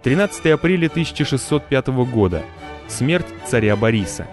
13 апреля 1605 года. Смерть царя Бориса.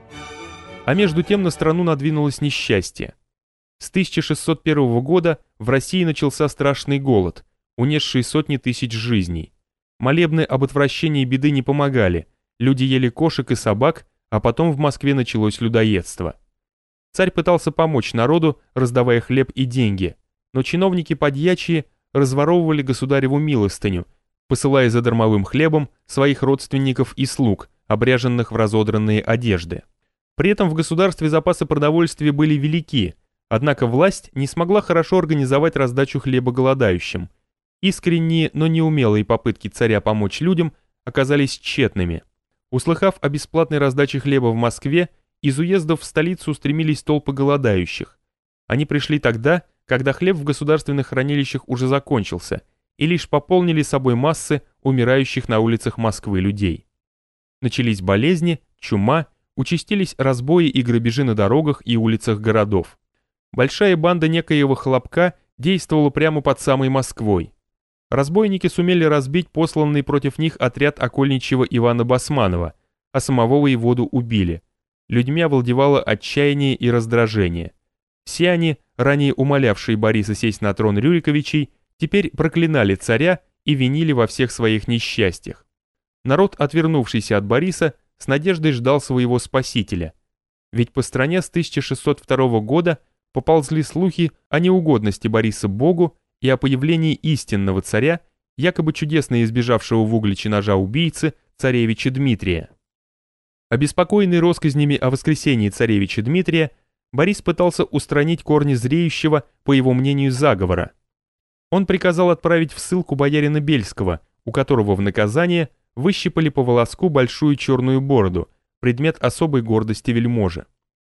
А между тем на страну надвинулось несчастье. С 1601 года в России начался страшный голод, унесший сотни тысяч жизней. Молебны об отвращении беды не помогали, люди ели кошек и собак, а потом в Москве началось людоедство. Царь пытался помочь народу, раздавая хлеб и деньги, но чиновники подьячие разворовывали государеву милостыню, посылая за дармовым хлебом своих родственников и слуг, обряженных в разодранные одежды. При этом в государстве запасы продовольствия были велики, однако власть не смогла хорошо организовать раздачу хлеба голодающим. Искренние, но неумелые попытки царя помочь людям оказались тщетными. Услыхав о бесплатной раздаче хлеба в Москве, из уездов в столицу устремились толпы голодающих. Они пришли тогда, когда хлеб в государственных хранилищах уже закончился, и лишь пополнили собой массы умирающих на улицах Москвы людей. Начались болезни, чума, участились разбои и грабежи на дорогах и улицах городов. Большая банда некоего Хлопка действовала прямо под самой Москвой. Разбойники сумели разбить посланный против них отряд окольничего Ивана Басманова, а самого воеводу убили. Людьми овладевало отчаяние и раздражение. Все они, ранее умолявшие Бориса сесть на трон Рюриковичей, теперь проклинали царя и винили во всех своих несчастьях. Народ, отвернувшийся от Бориса, с надеждой ждал своего спасителя. Ведь по стране с 1602 года поползли слухи о неугодности Бориса Богу и о появлении истинного царя, якобы чудесно избежавшего в Угличе ножа убийцы, царевича Дмитрия. Обеспокоенный россказнями о воскресении царевича Дмитрия, Борис пытался устранить корни зреющего, по его мнению, заговора. Он приказал отправить в ссылку боярина Бельского, у которого в наказание выщипали по волоску большую черную бороду, предмет особой гордости вельможи.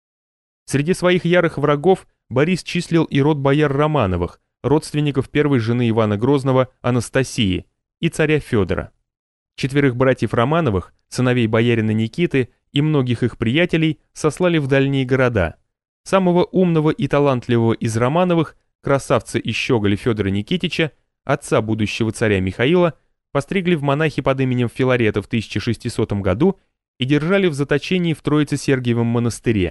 Среди своих ярых врагов Борис числил и род бояр Романовых, родственников первой жены Ивана Грозного Анастасии и царя Федора. 4 братьев Романовых, сыновей боярина Никиты и многих их приятелей сослали в дальние города. Самого умного и талантливого из Романовых, красавца и щеголя Федора Никитича, отца будущего царя Михаила, постригли в монахи под именем Филарета в 1600 году и держали в заточении в Троице-Сергиевом монастыре.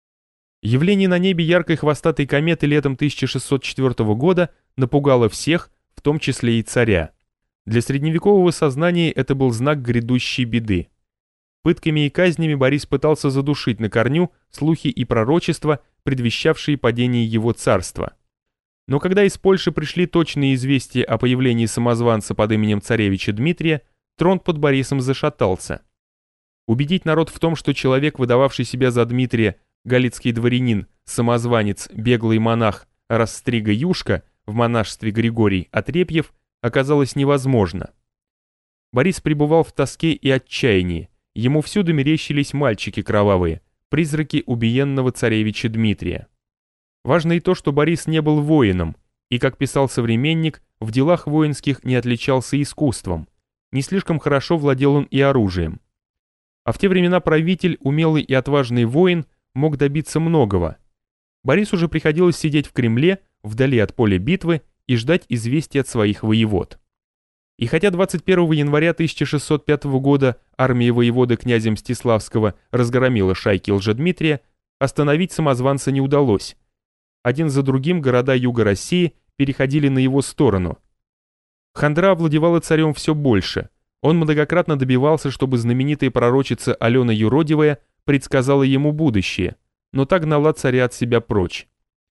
Явление на небе яркой хвостатой кометы летом 1604 года напугало всех, в том числе и царя. Для средневекового сознания это был знак грядущей беды. Пытками и казнями Борис пытался задушить на корню слухи и пророчества, предвещавшие падение его царства. Но когда из Польши пришли точные известия о появлении самозванца под именем царевича Дмитрия, трон под Борисом зашатался. Убедить народ в том, что человек, выдававший себя за Дмитрия, галицкий дворянин, самозванец, беглый монах Расстрига Юшка в монашестве Григорий Отрепьев, оказалось невозможно. Борис пребывал в тоске и отчаянии, ему всюду мерещились мальчики кровавые, призраки убиенного царевича Дмитрия. Важно и то, что Борис не был воином, и, как писал современник, в делах воинских не отличался искусством, не слишком хорошо владел он и оружием. А в те времена правитель, умелый и отважный воин, мог добиться многого. Борису же приходилось сидеть в Кремле, вдали от поля битвы, и ждать известий от своих воевод. И хотя 21 января 1605 года армия воеводы князя Мстиславского разгромила шайки Лжедмитрия, остановить самозванца не удалось. Один за другим города юга России переходили на его сторону. Хандра овладевала царем все больше. Он многократно добивался, чтобы знаменитая пророчица Алена Юродивая предсказала ему будущее, но та гнала царя от себя прочь.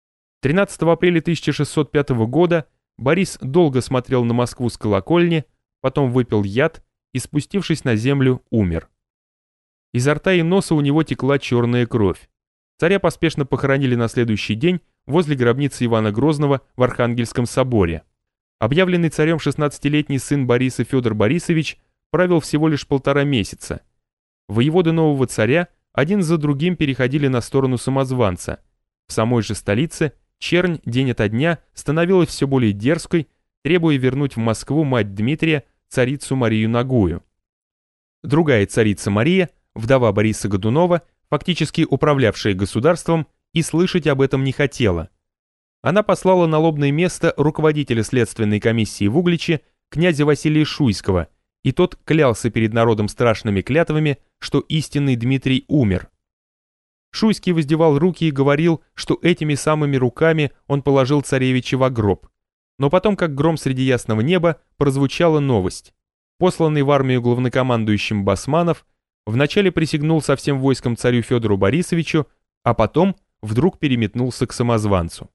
13 апреля 1605 года Борис долго смотрел на Москву с колокольни, потом выпил яд и, спустившись на землю, умер. Изо рта и носа у него текла черная кровь. Царя поспешно похоронили на следующий день возле гробницы Ивана Грозного в Архангельском соборе. Объявленный царем 16-летний сын Бориса Федор Борисович правил всего лишь 1,5 месяца. Воеводы нового царя один за другим переходили на сторону самозванца. В самой же столице чернь день ото дня становилась все более дерзкой, требуя вернуть в Москву мать Дмитрия, царицу Марию Нагую. Другая царица Мария, вдова Бориса Годунова, фактически управлявшая государством, и слышать об этом не хотела. Она послала на лобное место руководителя следственной комиссии в Угличе, князя Василия Шуйского, и тот клялся перед народом страшными клятвами, что истинный Дмитрий умер. Шуйский воздевал руки и говорил, что этими самыми руками он положил царевича в гроб. Но потом, как гром среди ясного неба, прозвучала новость. Посланный в армию главнокомандующим Басманов вначале присягнул со всем войском царю Федору Борисовичу, а потом вдруг переметнулся к самозванцу.